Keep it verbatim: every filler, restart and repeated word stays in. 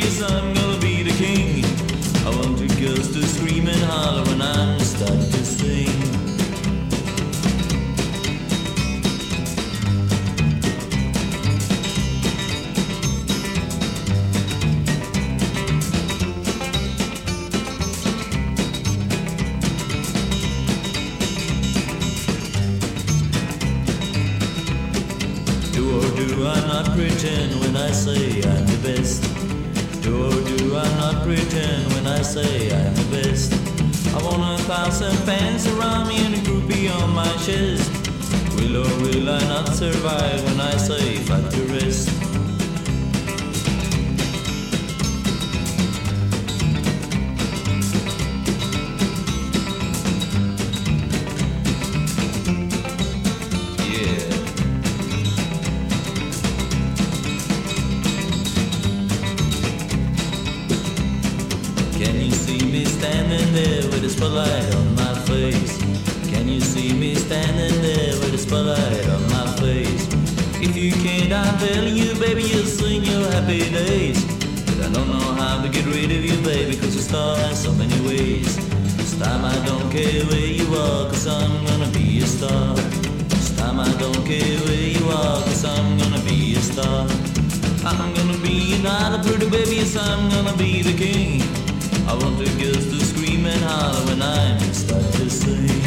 yes, I'm gonna be the king. I want the girls to scream and holler when I'm starting to sing. Do or do I not pretend when I say I'm the best? Do or do I not pretend when I say I'm the best? I want a thousand fans around me and a groupie on my chest. Will or will I not survive when I say fuck the rest? Can you see me standing there with a spotlight on my face? Can you see me standing there with a spotlight on my face? If you can't, I'm telling you, baby, you'll sing your happy days. But I don't know how to get rid of you, baby, cause a star has so many ways. This time I don't care where you are, cause I'm gonna be a star. This time I don't care where you are, cause I'm gonna be a star. I'm gonna be not a pretty baby, yes, I'm gonna be the king. I want the girls to scream and holler when I'm start to sing.